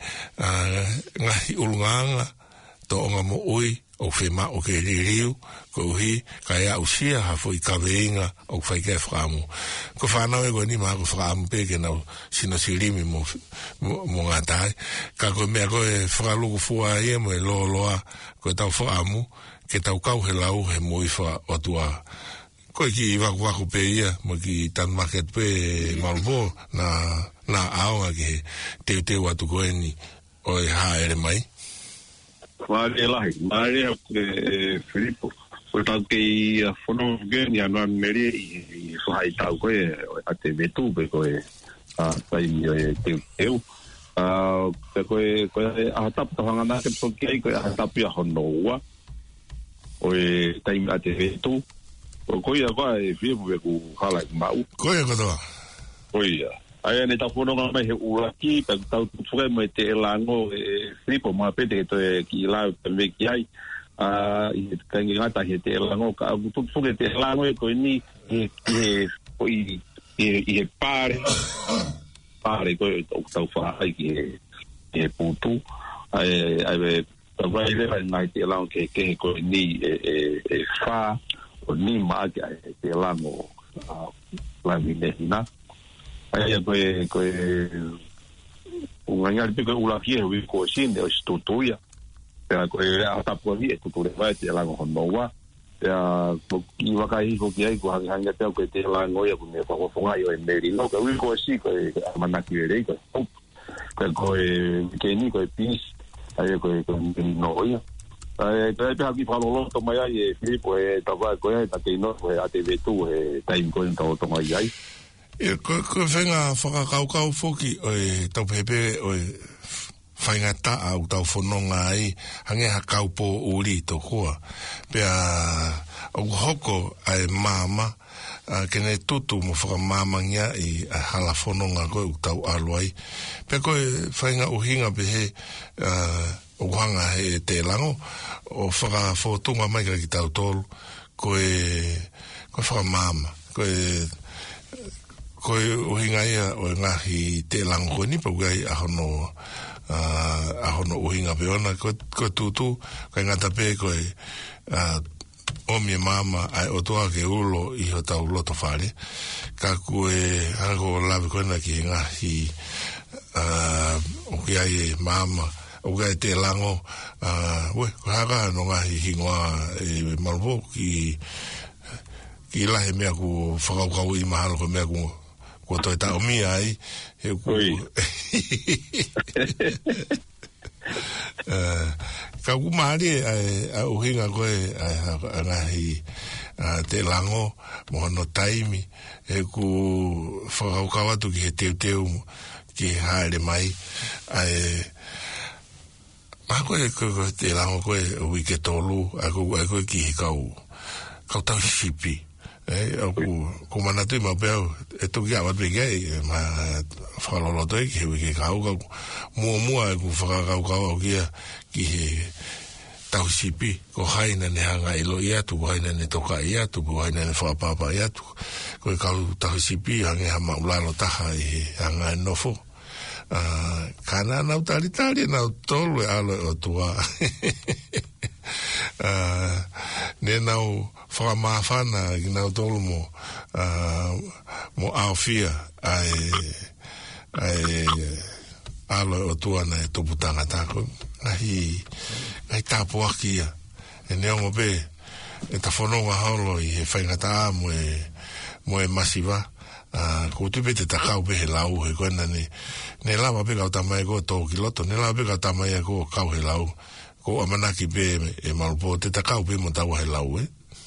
ngahi ulunganga, to onga mo ui, o whema o ke ririu, ko uhi, ka ea usia hafo i kaweinga o whai ke whaamu. Ko whanau e koe ni maa ko whaamu pe ke nau sina sirimi mo, mo, mo ngā tai. Ka koe mea koe whakaluku fua ia mo e loa loa koe tau whaamu, ke tau kau he lau he moiwha o tua. Koe ki waku waku pe ia, mo ki tan market pe Malbo, na, na aonga ki teu teu atu koe ni o e haere mai. Mare lahi, mare e Filipo. Ko tau ke i whono geni anua meri i whahai tau koe a te vetu pe koe a tai e teu teu. Pe koe koe a tapu tahanga nā ke poki ai koe a tapu a hono ua. O e tai a te vetu. O koe a koe e Filipo pe ku hala i mau. Koe a kotoa? Koe a. Ai ane tau whono ngā mai he uraki, pe tau tutukai mo e te elango e Filipo mga pete ke toe ki ilau pe meki ai. I he kangi ngata he te elango, ka tutukai te elango e koe ni i he pare, pare koe tau whahai ki he putu. Ai we tau vai lewa ngai te elango ke he koe ni e wha, o ni maa ki ai te elango lami nehina. Ai koe koe unga pe koe ulaki e hui koe sinde o stutuia. Pea koe a tapu ahi e tutule vai te lango honoua. Pea i wakai ko ki ai ko hangi hangi teo koe te lango ia kune whakofonga i o e meri. No koe hui koe si koe amanaki e rei koe top. Koe koe keni koe pis. Ai koe koe meri no ia. Ai koe pe haki whaloloto mai ai e Filipo e tawai koe ai tate ino koe a te vetu e taim koe tau tonga i ai. E koe koe whenga whakakaukau foki o e tau pepe o e whainga taa au tau whanonga ai hange hakau po uri to koa. Pea au hoko ai mama kene tutu mo whakamāmangia i hala whanonga koe u tau aluai. Pea koe whainga uhinga pehe o hanga he te lango o whakawhotunga mai ka ki tau tolu koe koe whakamāma koe koe uhinga ia o ngahi te lango koe nipa ugai ahono uh, ahono uhinga peona koe, koe tutu koe ngata pe koe uh, o mi mama ai o toa ke ulo i ho tau loto whare ka koe hango lawe koe na ki ngahi uh, o ki ai e mama o kai te lango uh, we koe haka no ngahi hingoa e Malbo ki ki lahe mea ku whakaukau i mahalo ko mea ku ko toi tau mi ai he ku ka ku mahari a uhinga koe a ngahi te lango mo no taimi e ku whakaukawa tu ki he teu teu ki haere mai ai ma koe koe te lango koe ui ke tolu a koe ki he kau kau tau sipi eh aku ko mana tu ma pe e to ki ava pe ke ma whakalolo toi ki ui ke kau kau mua mua ku whakakau kau ki ki tau sipi ko haina ne hanga ilo ia tu haina ne toka ia tu haina ne whapapa ia tu ko kau tau sipi hange hama ulalo taha i hanga nofo uh, kana nau tari tari nau tolu e alo o tua uh, ne nau whakamawhana ki nau tolu mo uh, mo awhia ai ai alo o tua na e toputanga tako ahi ai tapo aki ia e neongo pe e ta whanonga haolo i he whaingata mo e mo e masiva uh, ko tupe te takau pe he lau he koena ne ne lava pe kau tamai ko tō ki loto ne lava pe kau tamai ko kau he lau ko amanaki pe e malupo te takau pe mo tawa he lau e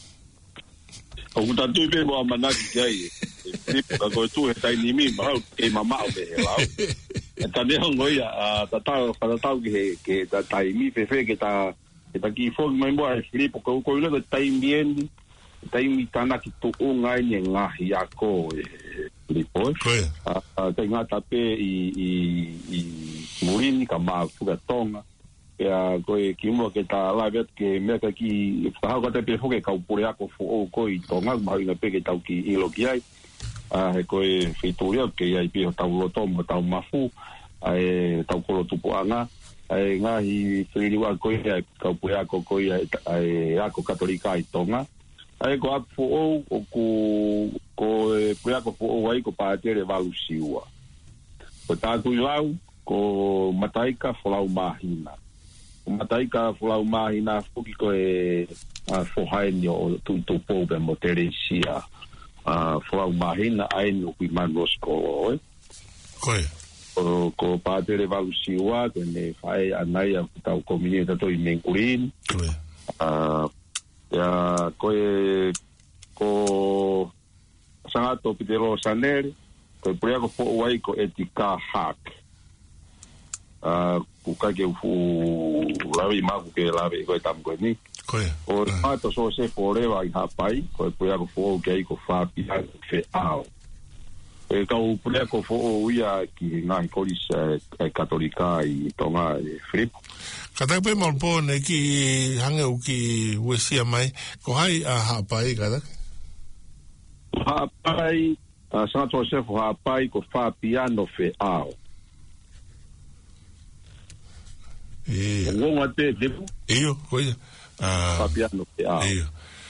o kuta tupe mo amanaki kai e ko tu he tai nimi mau e mamau pe he lau ta ne hongo ia ta ta ta ta ke ke ta ta mi fe fe ke ta ke ta ki fo mai mo e Filipo ko ko le ta bien ta mi tana ki to unga ni nga ya ko Filipo a ta nga ta pe i i i murini ka ma fu ka tonga ya ko e ki mo ke ta la vet ke me ka ki fa ko ta pe fo ke ka pure ko fu o ko i tonga ma ina pe ke ta ki i lo ki ai a he ko e fitoria ke ai pe ta lo to mo ta ma fu ai tau kolo tupu anga ai ngahi whiriwa koe ai kau pui ako koe ai ako katolika i tonga ai ko aku o o ku ko pui ako fu o ai ko pātere walu siua ko tāku ilau ko mataika fulau mahina ko mataika fulau mahina fuki ko e fohaini o tu tu poube mo teresia fulau mahina ai no kui manos ko oi koe ko ko padre valusiwa ne fai anai a tau komini ta to imenkurin ah ya ko ko sangato pitero sanel ko pria ko fo wai ko etika hak ah ku ka ke fu lavi ma ku ke lavi ko tam ko ni ko o ato so se fore vai hapai ko pria ko fo ke ko fa pia fe ao e kau pule ko fo ia ki ngai kolis e katolika i tonga e Filipo kata pe mal po ne ki hange u ki wesia mai ko hai a hapai kada hapai a santo se fo hapai ko fa piano fe ao e ngonga te de io ko ia fa piano fe ao io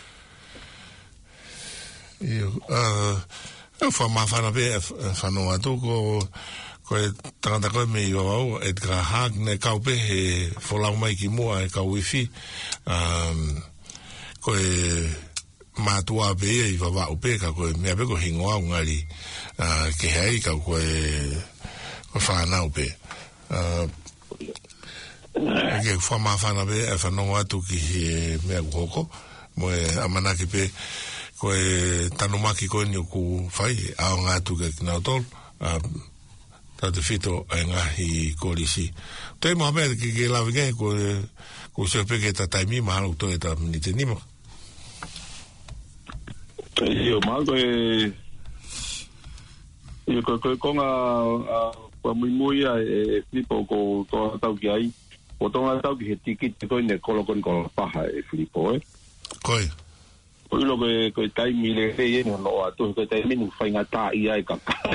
io ah e fa ma fa na be fa no atu ko ko tanta ko me yo au Edgar Hag ne ka pe he fo la mai ki mo e ka wifi um ko e ma tu a be e va va o pe ka ko me be ko hingo a ngari uh, ke hei ka ko e ko fa na o pe uh, ke fa ma fa na be fa no atu ki me ko mo e amana ki pe ko e tanumaki ko ni ku fai a nga tu ke na tol a ta de fito nga hi ko lisi te mo be ke ke la vege ko ko se pe ke ta taimi ma lo to eta ni te ni mo io ma ko e io ko ko nga ko muy muy e Filipo ko to ta ki ai ko to nga ta ki tiki ko ne ko lo kon ko pa e Filipo e ko o lo que que tai mile e no no a tu que tai minu fai ngata i ai ka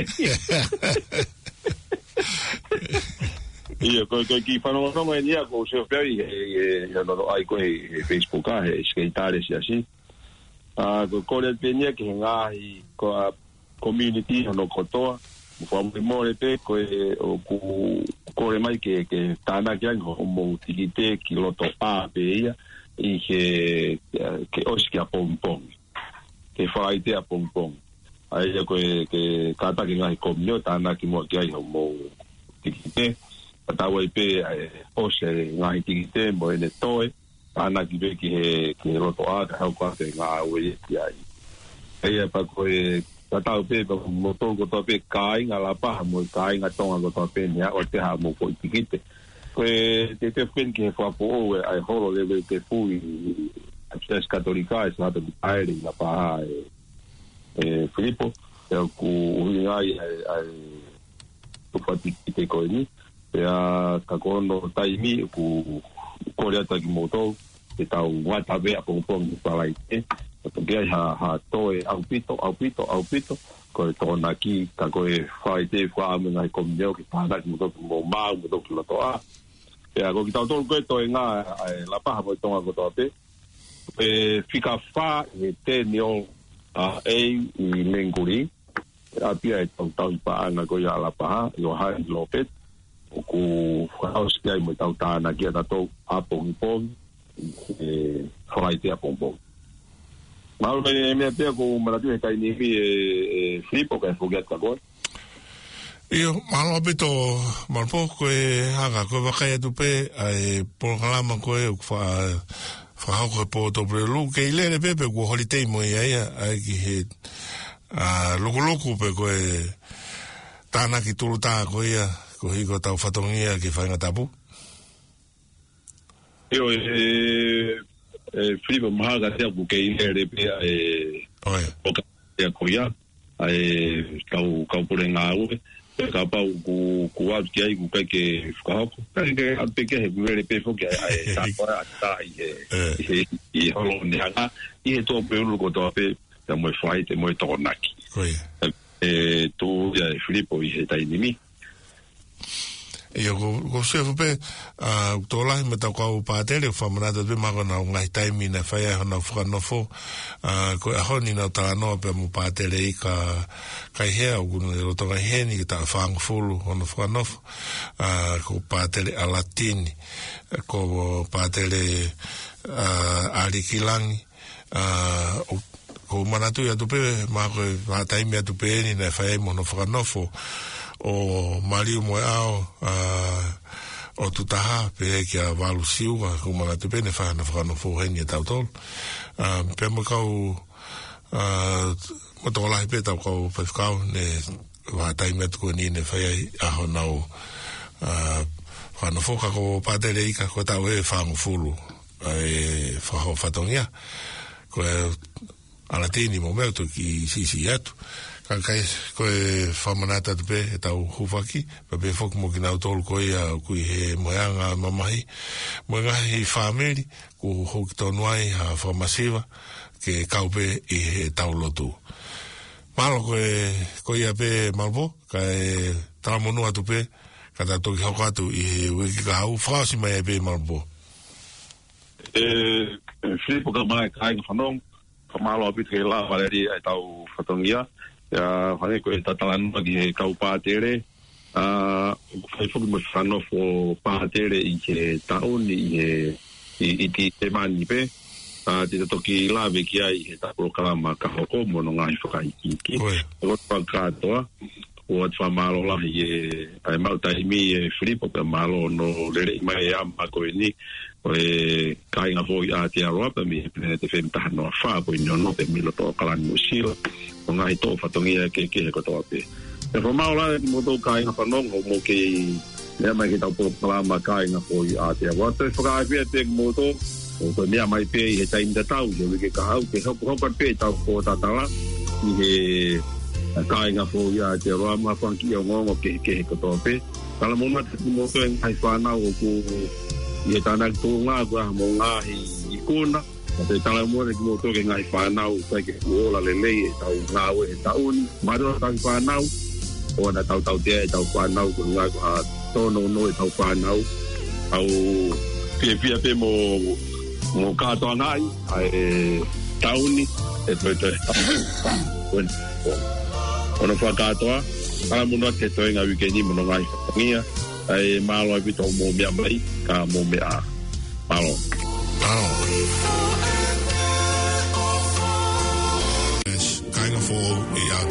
io ko ko ki fa no no ni a ko se fe e no no ai ko Facebook a e skaitare si así a ko ko le penia que nga i ko community no ko to fo mo mo pe ko o ku ko le mai que que tana que ngo mo utilite ki lo to a pe ia i que que oski a pompon que fai te a pompon ai ko que kata que ngai komio tana ki mo ki ai mo tikite ta wai pe o se ngai tikite mo ne toe ana ki be ki he ki roto a ka ko te nga we ki ai e pa ko e tata pe ko moto ko to pe kai nga la pa mo kai nga tonga ko to pe nia o te ha mo ko tikite ko te te fen ki fa po e ai holo le te fu i Apes Católica es la de aire la pa eh Filippo e ku uingai ai ku tikite ko ni ya ka kono taimi ku korea ta ki moto e tau wata be a pongpong ni palai e to ge ha ha to e au pito au pito au pito ko to na ki ka ko e fai te fa me nai kom deo ki pa na mo to mo ma mo to lo to a e a ko ki tau to ko to nga la pa mo to ko to te e fika fa e te nio a e i lenguri a pia e tau tau pa na ko ya la pa yo ha lopet ku haus kai mo tau ta na kia to a pong pong e fai te a pong pong mal me me te ko mara tu kai ni e flipo ka fogat ka go io malo bito mal poco e haga ko va kai tu pe ai programa ko e fa fa ko po to pre lu ke ile ne pepe ko holiday mo ia ai ki he a loko loko pe ko e tana ki tulu ta ko ia ko hiko tau whatongia ki whainga tapu? Io, e... e Filipo mahaga te aku ke ine repe e... Oe. Oka te ako ia. E... Kau, kau pure ngā ue. E ka pau ku... Ku atu ki ai ku kai ke whakahoko. Kai ke atu ke he kuere pe foki ai e tāpora ata i he... I holo ne hanga. I he tō pe ulu ko tō pe te moe whai te moe tōnaki. Oe. E... Tō ia e Filipo i he tainimi. Ia ko ko se fe a to la me ta ko pa tele fa mana de ma ko na ngai taimi na fa ya na fa no fo a ko a honi na ta no pe mo pa tele i ka kai he o no lo to ga he ni ta fa ng fulu on fa no a ko pa tele a latini ko pa tele a alikilangi a ko mana tu ya tu pe ma ko ma taimi tu pe ni na fa mo no fa no fo o mariu mo ao uh, o tutaha pe ki a valu siuga ko mga te pene whana whana whoheni e tau tol uh, pe mo kau uh, mo tō lahi pe tau kau pe whakau ne whatai me tuko ni ne whai aho nau uh, whana whoka ko pātere ika ko tau e whangu fulu e whaho whatongia ko e alatini mo meo tu ki sisi atu ka kai ko e famanata te pe e tau hufaki pa pe fok mo ki nau tolu ko ia kui he moeanga mamahi moenga hi whameri ku hoki tonu ai ha whamasiva ke kaupe i he tau lotu malo ko e ko ia pe malpo ka e talamonu atu pe ka ta toki hoko atu i he wiki ka hau whasi mai e pe malpo e Filipo ka mai kai ka whanong ka malo api te la valeri ai tau whatongia ya hane ko ta talan bagi he kau patere a fai foki mo fano fo patere i ke tauni i i ti te mani pe a te toki lave ki ai he ta programa ka hoko mo no ngai fokai ki o pa ka to o fa malo la i ai mal tai mi Filipo ka malo no le mai am ko ni o e kai nga foi a te Europa mi te fem ta no fa ko no no te mi lo to kala no sila nga ito fatongia ke ke ko to pe e forma ola mo to kai nga fanong mo ke ne mai ke ta po programa kai nga foi a te wa te foka pe te mo to o to ne mai pe e ta inda tau je ke ka au ke ho ho pe ta ko ta ta la ni he kai nga foi a te ro ma fan ki o ngo ke ke ko to pe kala mo ma mo to en ai fa na o ku ye ta na to nga ga mo nga hi ikuna te tala mo de mo to ke ngai fa na u ka ke ola le le ta u nga we ta un ma do ta fa na u o na ta ta te ta fa na u ku nga ka to no no ta fa na u au pie pie pe mo mo ka to nai ai ta uni e to to bueno ona fa ka to ala mo no ke to nga weekend mo no ngai ngia ai malo ai to mo mi mai ka mo me a malo malo kind of for